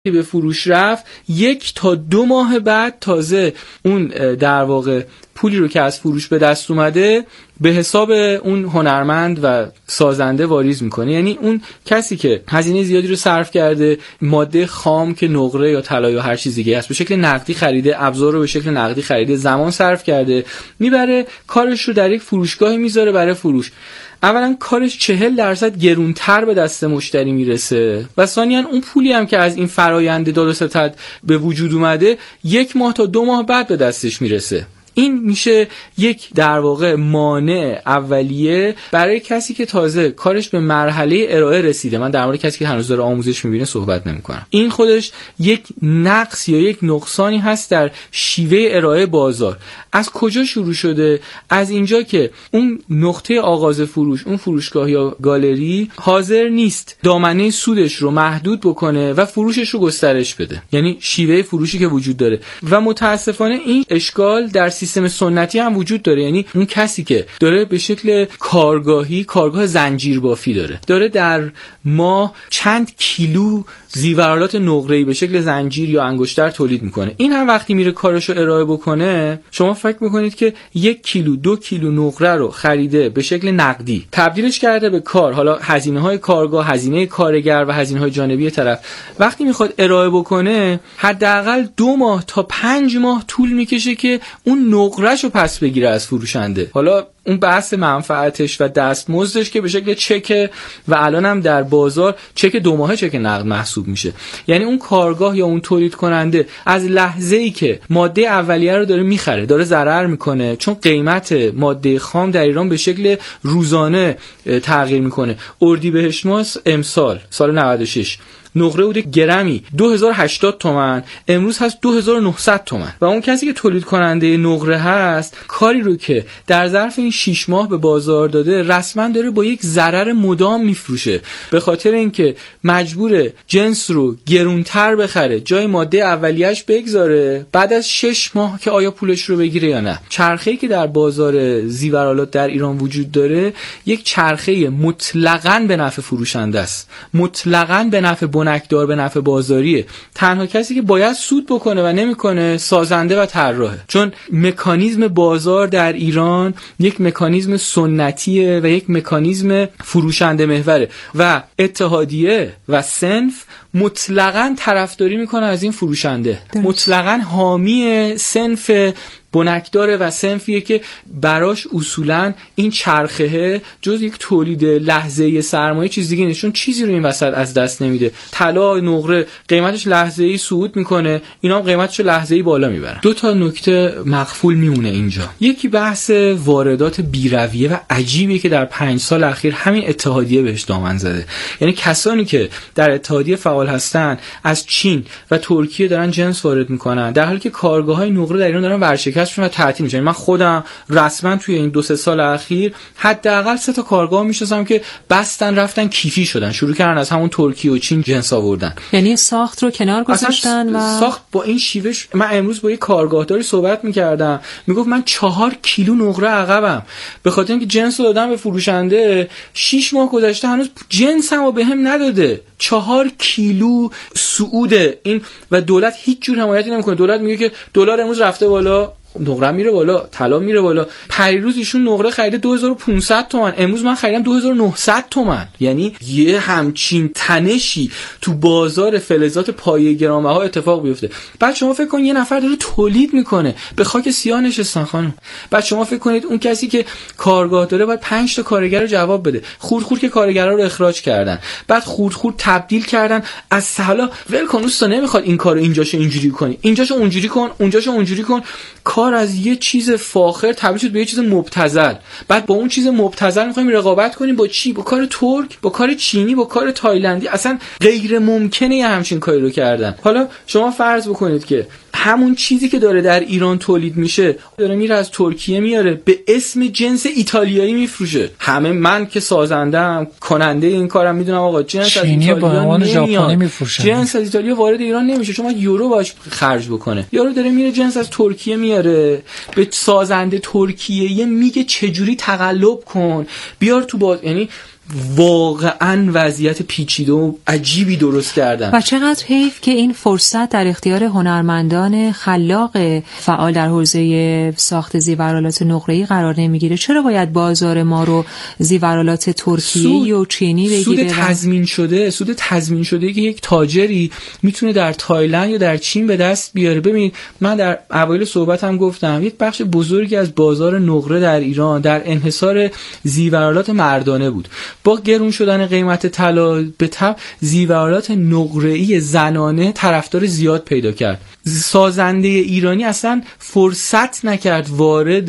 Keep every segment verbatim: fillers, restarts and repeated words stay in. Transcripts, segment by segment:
به فروش رفت، یک تا دو ماه بعد تازه اون در واقع پولی رو که از فروش به دست اومده به حساب اون هنرمند و سازنده واریز میکنه. یعنی اون کسی که هزینه زیادی رو صرف کرده، ماده خام که نقره یا طلا یا هر چیز دیگه است به شکل نقدی خریده، ابزار رو به شکل نقدی خریده، زمان صرف کرده، میبره کارش رو در یک فروشگاهی میذاره برای فروش. اولا کارش چهل درصد گرونتر به دست مشتری میرسه و ثانیاً اون پولی هم که از این فرآیند داد و ستد به وجود اومده یک ماه تا دو ماه بعد به دستش میرسه. این میشه یک در واقع مانع اولیه برای کسی که تازه کارش به مرحله ارائه رسیده. من در مورد کسی که هنوز داره آموزش میبینه صحبت نمیکنم. این خودش یک نقص یا یک نقصانی هست در شیوه ارائه بازار. از کجا شروع شده؟ از اینجا که اون نقطه آغاز فروش، اون فروشگاه یا گالری حاضر نیست دامنه سودش رو محدود بکنه و فروشش رو گسترش بده. یعنی شیوه فروشی که وجود داره و متاسفانه این اشکال در سیستم سنتی هم وجود داره. یعنی اون کسی که داره به شکل کارگاهی، کارگاه زنجیر بافی داره داره در ماه چند کیلو زیورالات نقره‌ای به شکل زنجیر یا انگشتر تولید میکنه، این هم وقتی میره کارشو ارائه بکنه، شما فکر میکنید که یک کیلو دو کیلو نقره رو خریده به شکل نقدی، تبدیلش کرده به کار، حالا هزینه های کارگاه، هزینه کارگر و هزینه های جانبی طرف، وقتی میخواد ارائه بکنه حداقل دو ماه تا پنج ماه طول میکشه که اون نقرهشو پس بگیره از فروشنده. حالا اون بحث منفعتش و دستمزدش که به شکل چک و الان هم در بازار چک دو ماهه چک نقد محسوب میشه. یعنی اون کارگاه یا اون تولید کننده از لحظه‌ای که ماده اولیه رو داره میخره داره ضرر میکنه، چون قیمت ماده خام در ایران به شکل روزانه تغییر میکنه. اردیبهشت ماه امسال سال نود و شش نقره بوده گرمی دو هزار و هشتاد تومان، امروز هست دو هزار و نهصد تومان و اون کسی که تولید کننده نقره هست کاری رو که در ظرف این شش ماه به بازار داده رسما داره با یک ضرر مدام میفروشه، به خاطر اینکه مجبور جنس رو گرونتر بخره، جای ماده اولیه‌اش بگذاره، بعد از شش ماه که آیا پولش رو بگیره یا نه. چرخه‌ای که در بازار زیورالات در ایران وجود داره یک چرخه مطلقاً به نفع فروشنده است، مطلقاً به نفع بنکدار، به نفع بازاریه. تنها کسی که باید سود بکنه و نمیکنه سازنده و طراحه، چون مکانیزم بازار در ایران یک مکانیزم سنتیه و یک مکانیزم فروشنده محوره و اتحادیه و صنف مطلقاً طرفداری میکنه از این فروشنده، مطلقاً حامی صنف بنکداره و صنفیه که براش اصولاً این چرخه جز یک تولید لحظه‌ای سرمایه چیز دیگه نیست، چون چیزی رو این وسط از دست نمیده. طلا، نقره قیمتش لحظه‌ای صعود میکنه، اینا هم قیمتش لحظه‌ای بالا میبرن. دو تا نکته مخفول میمونه اینجا. یکی بحث واردات بی‌رویه و عجیبیه که در پنج سال اخیر همین اتحادیه بهش دامن زده. یعنی کسانی که در اتحادیه فعال هستن از چین و ترکیه دارن جنس وارد میکنن، در حالی که کارگاه‌های نقره در ایران دارن ورشکست و تعطیل میشن. من خودم رسما توی این دو سه سال اخیر حداقل سه تا کارگاه میشناسم که بستن رفتن کیفی شدن، شروع کردن از همون ترکیه و چین جنس آوردن. یعنی ساخت رو کنار گذاشتن و ساخت با این شیوش. من امروز با یه کارگاهداری صحبت میکردم، میگفت من چهار کیلو نقره عقبم به خاطر اینکه جنس رو دادم به فروشنده، شش ماه گذشته هنوز جنسمو بهم نداده. چهار کیلو صعود این و دولت هیچ جور حمایتی نمیکنه. دولت میگه که دلار امروز رفته بالا، نقره میره بالا، طلا میره بالا. پریروز ایشون نقره خریده دو هزار و پانصد تومان، امروز من خریدم دو هزار و نهصد تومان. یعنی یه همچین تنشی تو بازار فلزات پایه گرانبها اتفاق بیفته. بعد شما فکر کن یه نفر داره تولید میکنه، به خاک سیاه نشستن خانم. بعد شما فکر کنید اون کسی که کارگاه داره باید پنج تا کارگر رو جواب بده. خورد خورد که کارگرا رو اخراج کردن، بعد خورد خورد تبدیل کردن از حالا ول کن دوستا نمیخواد این کارو اینجاشو اینجوری کنی، اینجاشو اونجوری کن، اونجاشو اونجوری کن. کار از یه چیز فاخر تبدیل شد به یه چیز مبتذل. بعد با اون چیز مبتذل می‌خوایم رقابت کنیم با چی؟ با کار ترک، با کار چینی، با کار تایلندی. اصلا غیر ممکنه همچین کاری رو کردن. حالا شما فرض بکنید که همون چیزی که داره در ایران تولید میشه داره میره از ترکیه میاره به اسم جنس ایتالیایی میفروشه. همه من که سازندم کننده این کارم میدونم آقا جنس از ایتالیا نمیاد، جنس از ایتالیا وارد ایران نمیشه، چون یورو باش خرج بکنه. یورو داره میره جنس از ترکیه میاره به سازنده ترکیه میگه چجوری تقلب کن بیار تو باز. یعنی واقعا وضعیت پیچیده و عجیبی درست کردن. و چقدر حیف که این فرصت در اختیار هنرمندان خلاق فعال در حوزه ساخت زیورآلات نقره‌ای قرار نمیگیره. چرا باید بازار ما رو زیورآلات ترکیه‌ای و چینی بگیره؟ سود تضمین شده، سود تضمین شده که یک تاجری میتونه در تایلند یا در چین به دست بیاره. ببینید من در اوایل صحبتم گفتم یک بخش بزرگی از بازار نقره در ایران در انحصار زیورآلات مردانه بود. با گرون شدن قیمت طلا به تبع زیورآلات نقره‌ای زنانه طرفدار زیاد پیدا کرد. سازنده ایرانی اصلا فرصت نکرد وارد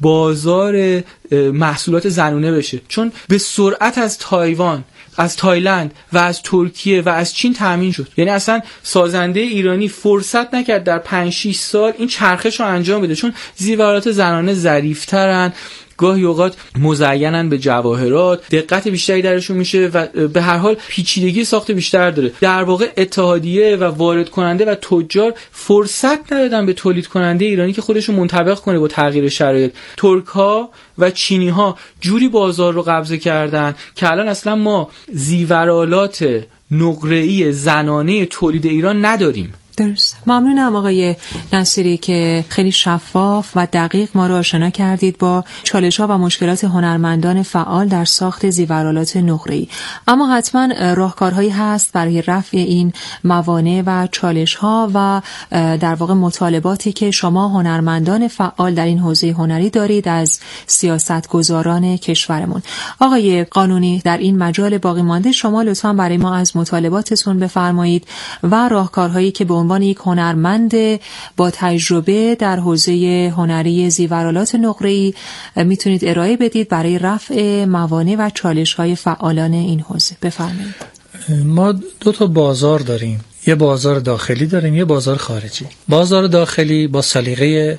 بازار محصولات زنونه بشه، چون به سرعت از تایوان، از تایلند و از ترکیه و از چین تامین شد. یعنی اصلا سازنده ایرانی فرصت نکرد در پنج شش سال این چرخش رو انجام بده، چون زیورآلات زنانه ظریف‌ترن، گاهی اوقات مزینن به جواهرات، دقت بیشتری درشون میشه و به هر حال پیچیدگی ساخت بیشتر داره. در واقع اتحادیه و وارد کننده و تجار فرصت ندادن به تولید کننده ایرانی که خودشو منطبق کنه با تغییر شرایط. ترک ها و چینی ها جوری بازار رو قبضه کردن که الان اصلا ما زیورآلات نقره‌ای زنانه تولید ایران نداریم. درست. ممنونم آقای نصیری که خیلی شفاف و دقیق ما رو آشنا کردید با چالش‌ها و مشکلات هنرمندان فعال در ساخت زیورآلات نقره‌ای. اما حتما راهکارهایی هست برای رفع این موانع و چالش‌ها و در واقع مطالباتی که شما هنرمندان فعال در این حوزه هنری دارید از سیاستگزاران کشورمون. آقای قانونی، در این مجال باقی مانده شما لطفاً برای ما از مطالباتتون بفرمایید و راهکارهایی که به عنوان یک هنرمند با تجربه در حوزه هنری زیورآلات نقره‌ای میتونید ارائه بدید برای رفع موانع و چالش‌های فعالان این حوزه. بفرمایید. ما دو تا بازار داریم، یه بازار داخلی داریم، یه بازار خارجی. بازار داخلی با سلیقه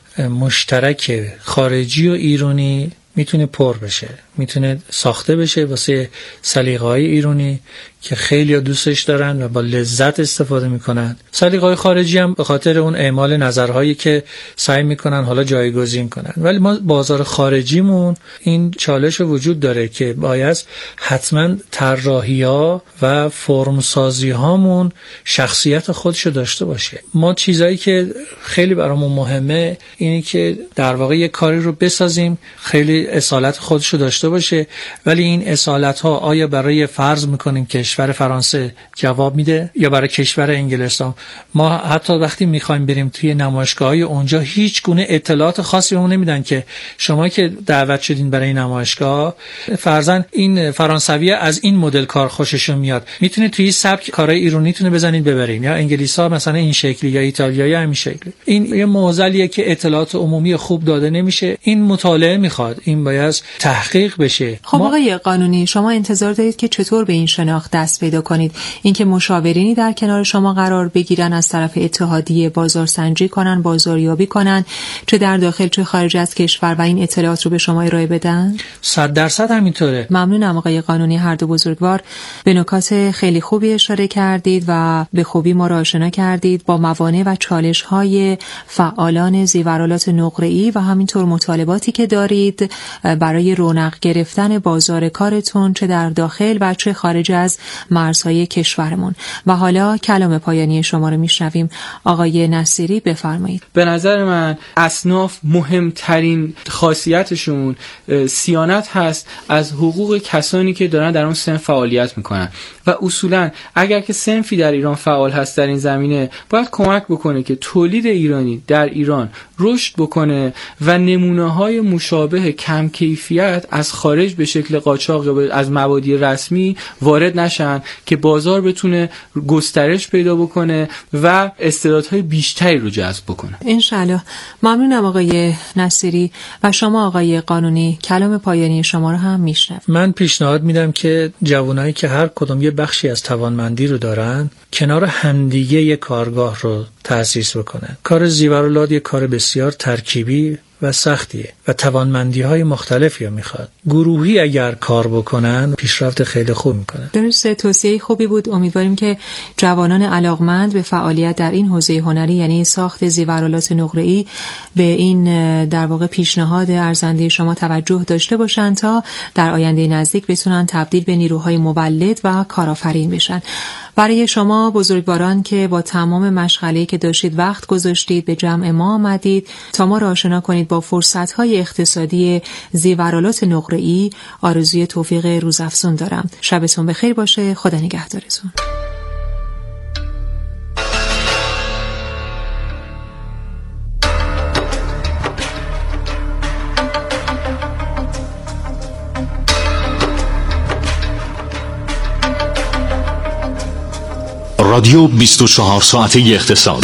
مشترک خارجی و ایرانی میتونه پر بشه، میتونه ساخته بشه واسه سلیقه‌های ایرانی که خیلی دوستش دارن و با لذت استفاده میکنن. سلیقه‌های خارجی هم به خاطر اون اعمال نظرهایی که سعی میکنن حالا جایگزین کنن. ولی ما بازار خارجیمون این چالش وجود داره که باید حتما طراحی‌ها و فرم‌سازی‌هامون شخصیت خودشو داشته باشه. ما چیزایی که خیلی برامون مهمه اینه که در واقع یک کاری رو بسازیم خیلی اصالت خودشو داشته باشه، ولی این اصالت‌ها آیا برای فرض میکنیم که کشور فرانسه جواب میده یا برای کشور انگلستان؟ ما حتی وقتی میخوایم بریم توی نمایشگاه‌های اونجا هیچ گونه اطلاعات خاصی بهمون نمیدن که شما که دعوت شدین برای نمایشگاه فرضاً این فرانسوی از این مدل کار خوششون میاد، میتونه توی سبک کارهای ایرانیتونه بزنید ببرین، یا انگلیسا مثلا این شکلی یا ایتالیایی همین شکلی. این یه معضلیه که اطلاعات عمومی خوب داده نمیشه. این مطالعه میخواد، این باید تحقیق بشه. خب ما... آقای قانونی، شما انتظار دارید که چطور به این شناخت دست پیدا کنید؟ اینکه مشاورینی در کنار شما قرار بگیرن، از طرف اتحادیه بازارسنجی کنن، بازاریابی کنن، چه در داخل چه خارج از کشور، و این اطلاعات رو به شما ارائه بدن؟ صد درصد همینطوره. ممنونم آقای قانونی، هر دو بزرگوار به نکات خیلی خوبی اشاره کردید و به خوبی ما را آشنا کردید با موانع و چالش‌های فعالان زیورآلات نقره‌ای و همینطور مطالباتی که دارید برای رونق گرفتن بازار کارتون، چه در داخل و چه خارج از مرزهای کشورمون. و حالا کلام پایانی شما رو میشنویم. آقای نصیری بفرمایید. به نظر من اصناف مهمترین خاصیتشون صیانت هست از حقوق کسانی که دارن در اون صنف فعالیت میکنن و اصولا اگر که صنفی در ایران فعال هست در این زمینه باید کمک بکنه که تولید ایرانی در ایران رشد بکنه و نمونه‌های مشابه کم کیفیت از خارج به شکل قاچاق یا از مبادی رسمی وارد نشن که بازار بتونه گسترش پیدا بکنه و استعدادهای بیشتری رو جذب بکنه. انشالله. ممنونم آقای نصیری. و شما آقای قانونی، کلام پایانی شما رو هم میشنوم. من پیشنهاد میدم که جوانایی که هر کدوم یه بخشی از توانمندی رو دارن کنار همدیگه یه کارگاه رو تأسیس بکنن. کار زیورآلات یه کار بسیار ترکیبی و سختیه و و توانمندی های مختلفی میخواد. گروهی اگر کار بکنن پیشرفت خیلی خوب میکنن. درسته، توصیه خوبی بود. امیدواریم که جوانان علاقمند به فعالیت در این حوزه هنری یعنی ساخت زیورآلات نقره‌ای به این در واقع پیشنهاد ارزنده شما توجه داشته باشند تا در آینده نزدیک بتونن تبدیل به نیروهای مولد و کارآفرین بشن. برای شما بزرگواران که با تمام مشغله‌ای که داشتید وقت گذاشتید به جمع ما آمدید تا ما را آشنا کنید با فرصت‌های اقتصادی زیورآلات نقره‌ای، آرزوی توفیق روزافزون دارم. شبتون بخیر باشه. خدا نگهدارتون. رادیو بیست و چهار ساعته اقتصاد.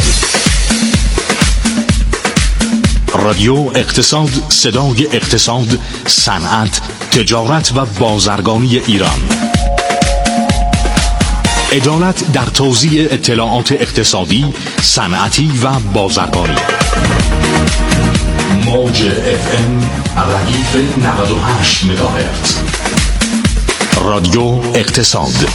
رادیو اقتصاد، صدای اقتصاد، صنعت، تجارت و بازرگانی ایران. عدالت در توزیع اطلاعات اقتصادی، صنعتی و بازرگانی. موج اف ام ردیف نود و هشت مگاهرتز. رادیو اقتصاد.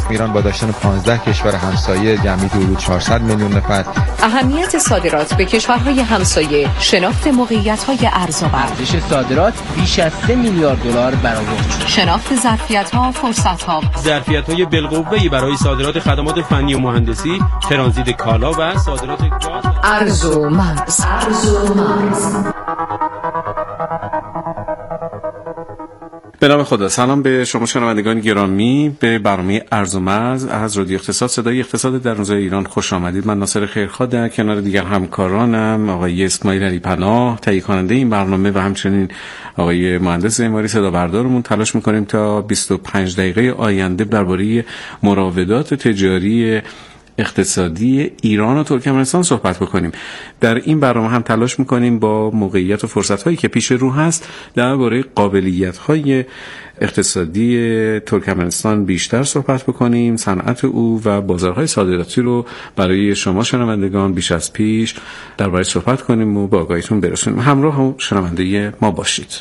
ایران با داشتن پانزده کشور همسایه جمعی حدود چهارصد میلیون نفر. اهمیت صادرات به کشورهای همسایه، شناخت موقعیت‌های ارز و ارزش صادرات بیش از سه میلیارد دلار برآورد شد. شناخت ظرفیت‌ها، فرصت‌ها، ظرفیت‌های بالقوه‌ای برای صادرات خدمات فنی و مهندسی، ترانزیت کالا و صادرات گاز. ارز و مرز. ارز و مرز. به نام خدا. سلام به شما شنوندگان گرامی، به برنامه ارز و مرز از رادیو اقتصاد، صدای اقتصاد در روزهای ایران خوش آمدید. من ناصر خیرخواه در کنار دیگر همکارانم آقای اسماعیل علی پناه تهیه کننده این برنامه و همچنین آقای مهندس معماری صدا بردارمون تلاش می‌کنیم تا بیست و پنج دقیقه آینده درباره مراودات تجاری اقتصادی ایران و ترکمنستان صحبت بکنیم. در این برنامه هم تلاش میکنیم با موقعیت و فرصت‌هایی که پیش رو هست درباره قابلیت‌های اقتصادی ترکمنستان بیشتر صحبت بکنیم، صنعت او و بازارهای صادراتی رو برای شما شنوندگان بیش از پیش درباره صحبت کنیم و با آگاهیتون برسونیم. همراه و شنونده ما باشید.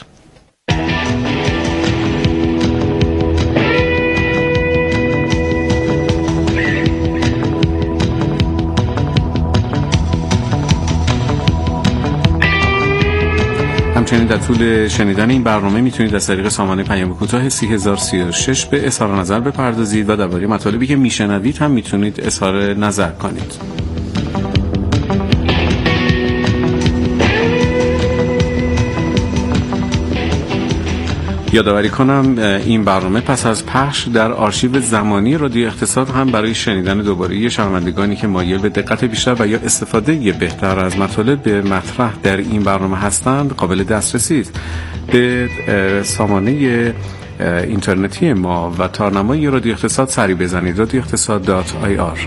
همچنین در طول شنیدن این برنامه میتونید از طریق سامانه پیام کوتاه سی هزار و سی و شش به اظهار نظر بپردازید و درباره مطالبی که میشنوید هم میتونید اظهار نظر کنید. یادآوری کنم این برنامه پس از پخش در آرشیو زمانی رادیو اقتصاد هم برای شنیدن دوباره شنوندگانی که مایل به دقت بیشتر و یا استفاده بهتر از مطالب مطرح در این برنامه هستند قابل دسترسی است. به سامانه اینترنتی ما و تارنمای رادیو اقتصاد سری بزنید رادیو اقتصاد دات آی آر.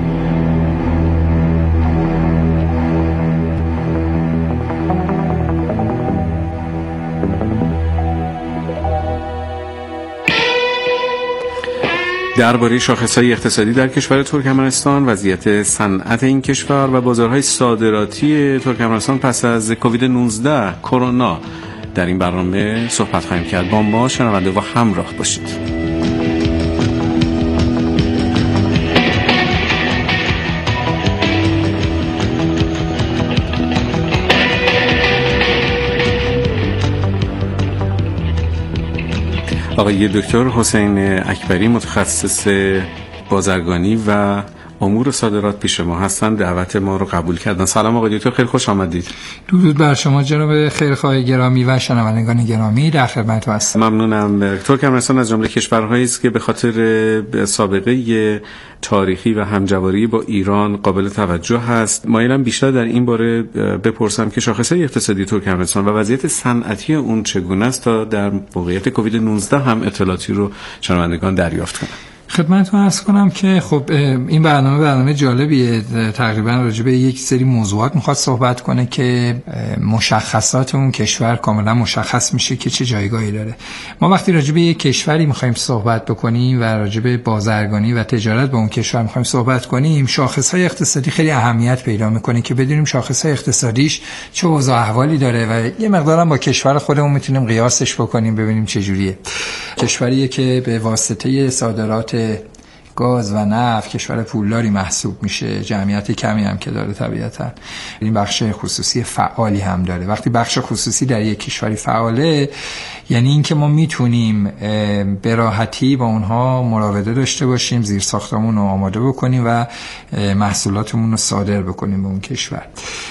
درباره شاخص‌های اقتصادی در کشور ترکمنستان، وضعیت صنعت این کشور و بازارهای صادراتی ترکمنستان پس از کووید نوزده کرونا در این برنامه صحبت خواهیم کرد. با ما شنونده و همراه باشید. آقای دکتر حسین اکبری متخصص بازرگانی و امور صادرات پیش ما هستند، دعوت ما رو قبول کردن. سلام آقای دکتر، خیلی خوش آمدید. درود بر شما جناب خیرخواه گرامی و شنوندگان گرامی، در خدمت هستم. ممنونم. ترکمنستان از جمله کشورهایی است که به خاطر سابقه تاریخی و همجواری با ایران قابل توجه هست. مایلم بیشتر در این باره بپرسم که شاخصهای اقتصادی ترکمنستان و وضعیت صنعتی اون چگونه است تا در موقعیت کووید نوزده هم اطلاعاتی رو شنوندگان دریافت کنند. خدمتتون عرض کنم که خب این برنامه برنامه جالبیه، تقریبا راجع به یک سری موضوعات میخواد صحبت کنه که مشخصات اون کشور کاملا مشخص میشه که چه جایگاهی داره. ما وقتی راجع به یک کشوری میخوایم صحبت بکنیم و راجع به بازرگانی و تجارت با اون کشور میخوایم صحبت کنیم، شاخصهای اقتصادی خیلی اهمیت پیدا میکنه که بدونیم شاخصهای اقتصادیش چه اوضاع احوالی داره و یه مقدارم با کشور خودمون میتونیم قیاسش بکنیم ببینیم چه جوریه. کشوریه که به واسطه صادرات گاز و نفت کشور پولداری محسوب میشه، جمعیت کمی هم که داره طبیعتا، این بخش خصوصی فعالی هم داره. وقتی بخش خصوصی در یک کشوری فعاله یعنی این که ما میتونیم به راحتی با اونها مراوده داشته باشیم، زیر ساختمون رو آماده بکنیم و محصولاتمون رو صادر بکنیم به اون کشور.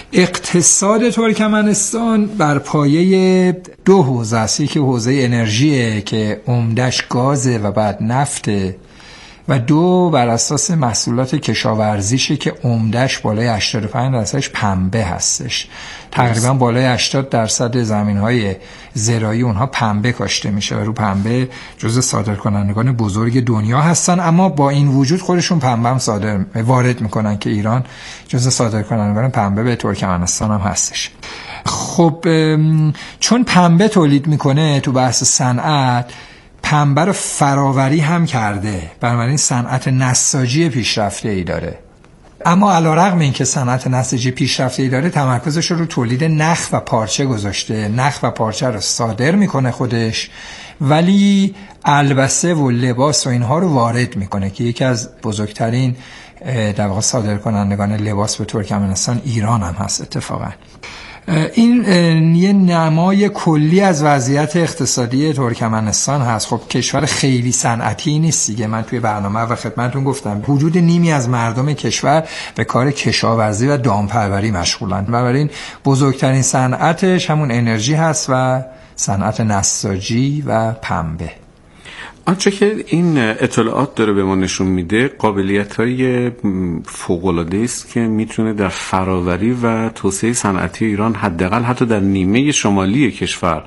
اقتصاد ترکمنستان بر پایه دو حوزه است، یکی حوزه انرژیه که عمدش گازه و بعد نفته و دو بر اساس محصولات کشاورزیشه که عمدش بالای هشتاد و پنج درصدش پنبه هستش. تقریبا بالای هشتاد درصد زمین‌های زراعی اونها پنبه کاشته میشه و رو پنبه جزو صادرکنندگان بزرگ دنیا هستن، اما با این وجود خودشون پنبه هم صادر وارد میکنن که ایران جزو صادرکنندگان پنبه به ترکمنستان هم هستش. خب چون پنبه تولید میکنه تو بحث صنعت، پنبه رو فراوری هم کرده، بنابراین صنعت نساجی پیشرفته ای داره. اما علیرغم اینکه صنعت نساجی پیشرفته داره، تمرکزش رو تولید نخ و پارچه گذاشته. نخ و پارچه رو صادر میکنه خودش، ولی البسه و لباس و اینها رو وارد میکنه که یکی از بزرگترین در واقع صادرکنندگان لباس به ترکمنستان ایران هم هست اتفاقا. این یه نمای کلی از وضعیت اقتصادی ترکمنستان هست. خب کشور خیلی صنعتی نیست دیگه. من توی برنامه و خدمتتون گفتم حدود نیمی از مردم کشور به کار کشاورزی و دامپروری مشغولن. بنابراین بزرگترین صنعتش همون انرژی هست و صنعت نساجی و پنبه. آنچه که این اطلاعات داره به ما نشون میده قابلیت‌های فوق‌العاده است که میتونه در فراوری و توسعه صنعتی ایران حداقل حتی در نیمه شمالی کشور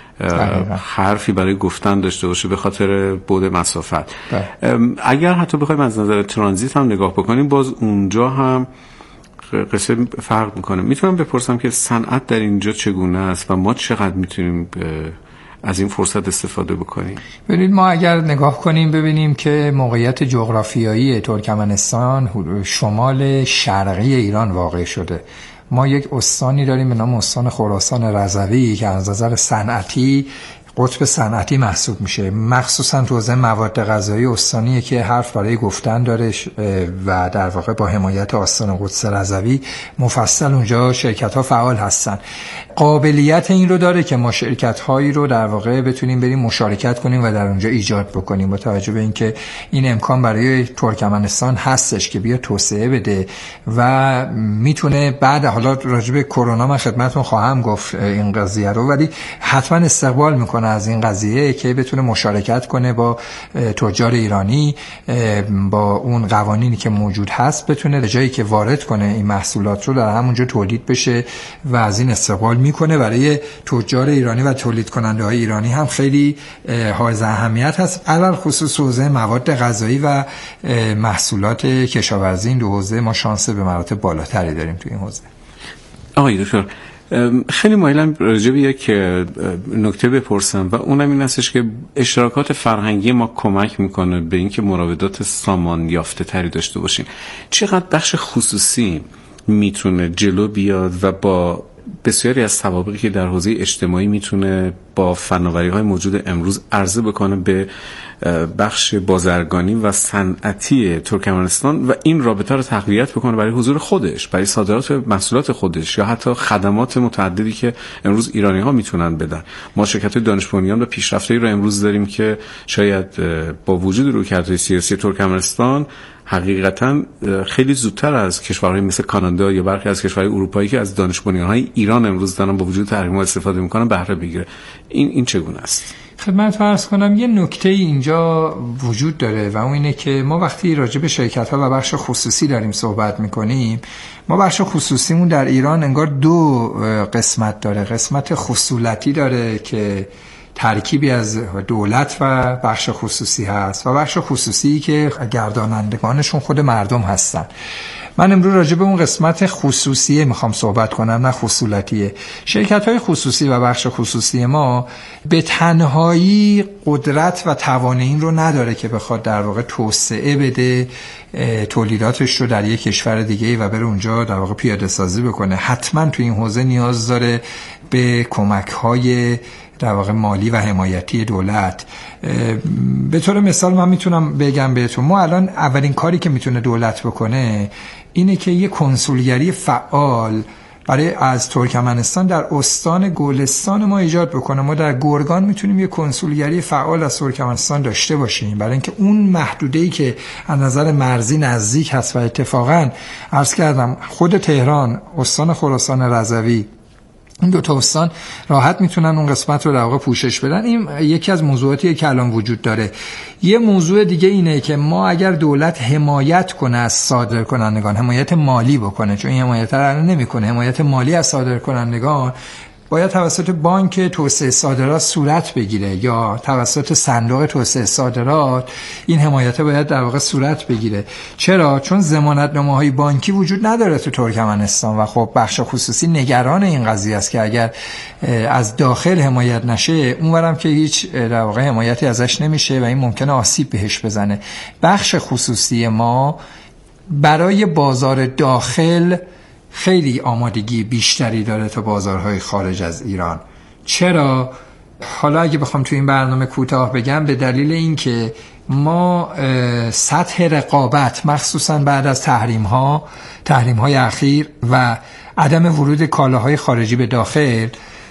حرفی برای گفتن داشته باشه به خاطر بعد مسافت. اگر حتی بخوایم از نظر ترانزیت هم نگاه بکنیم، باز اونجا هم قصه فرق میکنه. میتونم بپرسم که صنعت در اینجا چگونه است و ما چقدر میتونیم از این فرصت استفاده بکنیم؟ ببینید، ما اگر نگاه کنیم ببینیم که موقعیت جغرافیایی ترکمنستان شمال شرقی ایران واقع شده. ما یک استانی داریم به نام استان خراسان رضوی که از نظر صنعتی قطب صنعتی محسوب میشه، مخصوصا تو حوزه مواد غذایی استانیه که حرف برای گفتن داره و در واقع با حمایت آستان قدس رضوی مفصل اونجا شرکت ها فعال هستن. قابلیت این رو داره که ما شرکت هایی رو در واقع بتونیم بریم مشارکت کنیم و در اونجا ایجاد بکنیم، با توجه به اینکه این امکان برای ترکمنستان هستش که بیا توسعه بده و میتونه بعد، حالا راجع به کرونا من خدمتتون خواهم گفت این قضیه رو، ولی حتما استقبال میکنه از این قضیه که بتونه مشارکت کنه با تجار ایرانی، با اون قوانینی که موجود هست بتونه جایی که وارد کنه این محصولات رو در همونجا تولید بشه و از این استقبال میکنه. برای تجار ایرانی و تولید کننده های ایرانی هم خیلی حائز اهمیت هست، علل خصوص حوزه مواد غذایی و محصولات کشاورزی. این دو حوزه ما شانس به مراتب بالاتری داریم توی این حوزه. آقای دکتر، خیلی مایلم راجع به یک نکته بپرسم و اونم این هستش که اشتراکات فرهنگی ما کمک میکنه به اینکه مراودات سامان یافته تری داشته باشیم. چقدر بخش خصوصی میتونه جلو بیاد و با بسیاری از سوابقی که در حوزه اجتماعی میتونه با فناوری‌های موجود امروز عرضه بکنه به بخش بازرگانی و صنعتی ترکمنستان و این رابطه رو تقویت بکنه برای حضور خودش، برای صادرات محصولات خودش یا حتی خدمات متعددی که امروز ایرانی‌ها میتونن بدن. ما شرکت‌های دانش بنیان و پیشرفته‌ای رو امروز داریم که شاید با وجود رویکردهای سیاسی ترکمنستان حقیقتا خیلی زودتر از کشورهای مثل کانادا یا برخی از کشورهای اروپایی که از دانش بنیان‌های ایران امروز دارن با وجود تحریم‌ها استفاده می‌کنن بهره بگیره. این این چگونه است؟ خدمت عرض کنم یه نکته اینجا وجود داره و اون اینه که ما وقتی راجع به شرکت‌ها و بخش خصوصی داریم صحبت می‌کنیم، ما بخش خصوصیمون در ایران انگار دو قسمت داره. قسمت خصولتی داره که ترکیبی از دولت و بخش خصوصی هست و بخش خصوصی که گردانندگانشون خود مردم هستن. من امروز راجع به اون قسمت خصوصیه میخوام صحبت کنم، نه خصولتیه. شرکت‌های خصوصی و بخش خصوصی ما به تنهایی قدرت و توانایی این رو نداره که بخواد در واقع توسعه بده تولیداتش رو در یک کشور دیگه و بره اونجا در واقع پیاده سازی بکنه. حتما تو این حوزه نیاز داره به کمک‌های در واقع مالی و حمایتی دولت. به طور مثال من میتونم بگم بهتون، ما الان اولین کاری که میتونه دولت بکنه اینه که یه کنسولگری فعال برای از ترکمنستان در استان گلستان ما ایجاد بکنه. ما در گرگان میتونیم یه کنسولگری فعال از ترکمنستان داشته باشیم، برای اینکه اون محدوده‌ای که از نظر مرزی نزدیک هست و اتفاقا عرض کردم خود تهران، استان خراسان رضوی، این دو تا استان راحت میتونن اون قسمت رو در واقع پوشش بدن. این یکی از موضوعاتیه که الان وجود داره. یه موضوع دیگه اینه که ما اگر دولت حمایت کنه از صادرکنندگان، حمایت مالی بکنه، چون این حمایت رو الان نمیکنه، حمایت مالی از صادرکنندگان باید توسط بانک توسعه صادرات صورت بگیره یا توسط صندوق توسعه صادرات این حمایت باید در واقع صورت بگیره. چرا؟ چون ضمانتنامه‌های بانکی وجود نداره تو ترکمنستان و خب بخش خصوصی نگران این قضیه است که اگر از داخل حمایت نشه اونورم که هیچ در واقع حمایتی ازش نمیشه و این ممکنه آسیب بهش بزنه. بخش خصوصی ما برای بازار داخل خیلی آمادگی بیشتری داره تا بازارهای خارج از ایران. چرا؟ حالا اگه بخوام تو این برنامه کوتاه بگم، به دلیل اینکه ما سطح رقابت مخصوصا بعد از تحریم ها تحریم های اخیر و عدم ورود کالاهای خارجی به داخل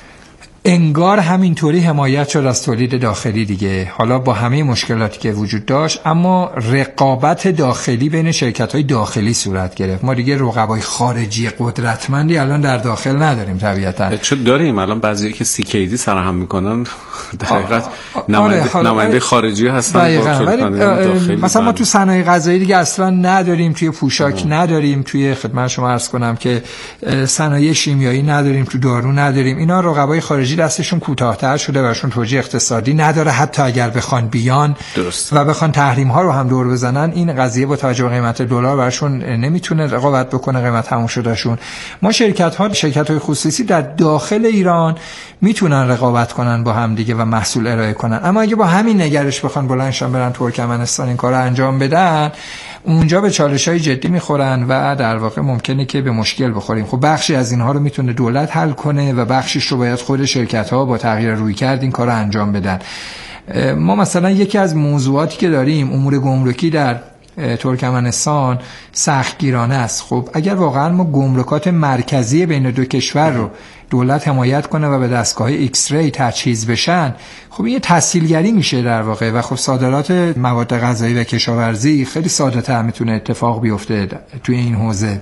انگار همینطوری حمایت شد از تولید داخلی دیگه، حالا با همه مشکلاتی که وجود داشت، اما رقابت داخلی بین شرکت‌های داخلی صورت گرفت. ما دیگه رقبای خارجی قدرتمندی الان در داخل نداریم طبیعتاً. چه داریم الان بعضی که سی کی دی سرهم میکنن در حقیقت نماینده نماینده خارجی هستن با داخلی. مثلا ما تو صنایع غذایی دیگه اصلا نداریم، توی پوشاک ام. نداریم، توی خدمت شما عرض کنم که صنایع شیمیایی نداریم، تو دارو نداریم. اینا رقبای خارجی دستشون کوتاه‌تر شده، براشون توجیه اقتصادی نداره، حتی اگر بخوان بیان درست. و بخوان تحریم ها رو هم دور بزنن، این قضیه با توجه به قیمت دلار براشون نمیتونه رقابت بکنه، قیمت تموم شدهشون. ما شرکت ها شرکت های خصوصی در داخل ایران میتونن رقابت کنن با هم دیگه و محصول ارائه کنن، اما اگه با همین نگرش بخوان بلندشان برن ترکمنستان این کارو انجام بدن، اونجا به چالش‌های جدی میخورن و در واقع ممکنه که به مشکل بخوریم. خب بخشی از اینها رو میتونه دولت حل کنه و بخشیش رو باید خود شرکت‌ها با تغییر رویکرد این کارو انجام بدن. ما مثلا یکی از موضوعاتی که داریم، امور گمرکی در ترکمنستان سختگیرانه است. خب اگر واقعا ما گمرکات مرکزی بین دو کشور رو دولت حمایت کنه و به دستگاه ایکس ری تجهیز بشن، خب این تسهیلگری میشه در واقع و خب صادرات مواد غذایی و کشاورزی خیلی ساده تر میتونه اتفاق بیفته توی این حوزه.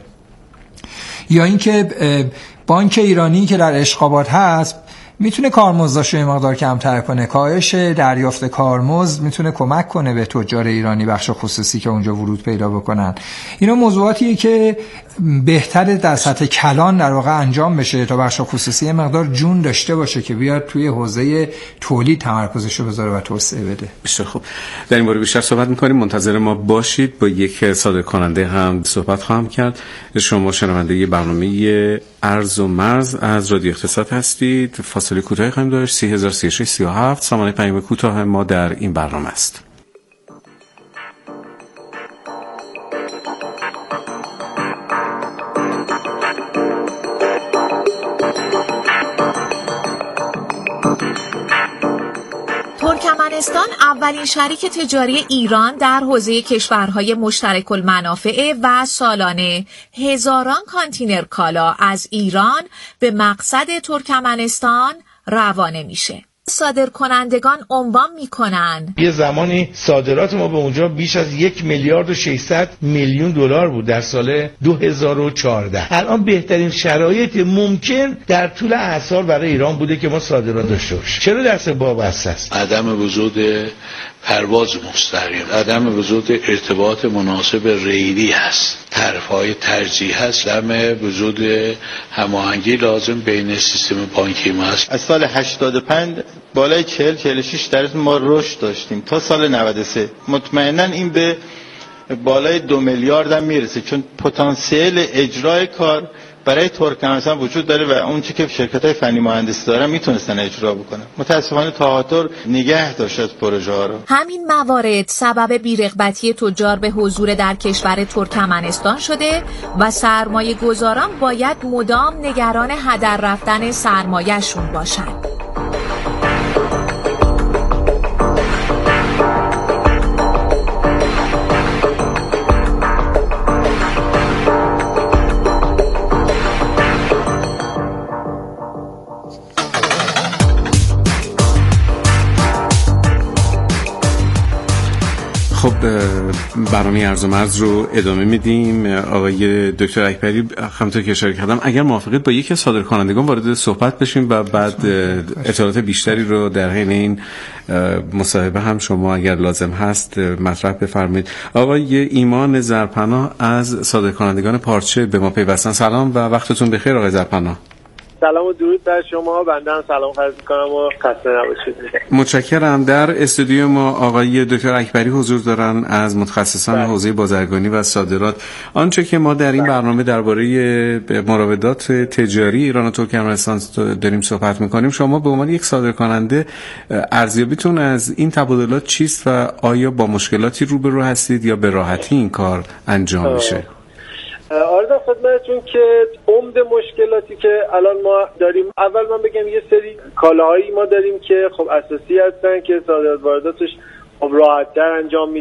یا اینکه بانک ایرانی که در اشقابات هست میتونه کارمزداشو یه مقدار کمتر کنه، کاهش دریافت کارمزد میتونه کمک کنه به تجار ایرانی بخش خصوصی که اونجا ورود پیدا بکنن. اینا موضوعاتیه که بهتره در سطح کلان در واقع انجام بشه تا بخش خصوصی یه مقدار جون داشته باشه که بیاد توی حوزه تولید تمرکزش رو بذاره و توسعه بده. بسیار خوب، در این باره بیشتر صحبت می‌کنیم، منتظر ما باشید. با یک صادر کننده هم صحبت خواهم کرد. شما شنونده برنامه ارز و مرز از رادیو اقتصاد هستید. فاصله کوتاهی خواهیم داشت. سی هزار و سی و شش سی و هفت سامانه پیام کوتاه ما در این برنامه است. ترکمنستان اولین شریک تجاری ایران در حوزه کشورهای مشترک المنافع و سالانه هزاران کانتینر کالا از ایران به مقصد ترکمنستان روانه میشه. صادر کنندگان عنوان میکنن یه زمانی صادرات ما به اونجا بیش از یک میلیارد و ششصد میلیون دلار بود در سال دو هزار و چهارده. الان بهترین شرایط ممکن در طول اعصار برای ایران بوده که ما صادرات داشته باشیم. چرا دست باب بسته است؟ عدم وجود پرواز مستقیم، عدم وجود ارتباط مناسب ریلی هست، طرف‌های ترجیح هست، عدم وجود هماهنگی لازم بین سیستم بانکی ما هست. از سال هشتاد و پنج بالای چهل چهل و شش درصد ما رشد داشتیم تا سال نود و سه. مطمئناً این به بالای دو میلیارد هم میرسه، چون پتانسیل اجرای کار برای ترکمنستان وجود داره و اون چیزی که شرکت‌های فنی مهندسی دارن میتونستن اجرا بکنن. متاسفانه تاهاتر نگه داشت از پروژه ها رو. همین موارد سبب بی‌رغبتی تجار به حضور در کشور ترکمنستان شده و سرمایه گذاران باید مدام نگران هدر رفتن سرمایه‌شون باشند. خب برنامه ارز و مرز رو ادامه میدیم. آقای دکتر اکبری، همونطور که اشاره کردم، اگر موافقید با یکی از صادرکنندگان وارد صحبت بشیم و بعد اطلاعات بیشتری رو در حین این مصاحبه هم شما اگر لازم هست مطرح بفرمایید. آقای ایمان زرپناه از صادرکنندگان پارچه به ما پیوستن. سلام و وقتتون بخیر آقای زرپناه. سلام و درود بر شما. بنده هم سلام عرض می‌کنم و خسته نباشید. متشکرم. در استودیو ما آقای دکتر اکبری حضور دارن از متخصصان حوزه بازرگانی و صادرات. آنچه که ما در این برنامه درباره مراودات تجاری ایران و ترکمنستان داریم صحبت می‌کنیم، شما به عنوان یک صادرکننده ارزیابیتون از این تبادلات چیست و آیا با مشکلاتی روبرو هستید یا به راحتی این کار انجام میشه؟ آرزو خدمتتون که عمده مشکلاتی که الان ما داریم، اول من بگم یه سری کالاهایی ما داریم که خب اساسی هستن که صادرات وارداتش خب راحت‌تر انجام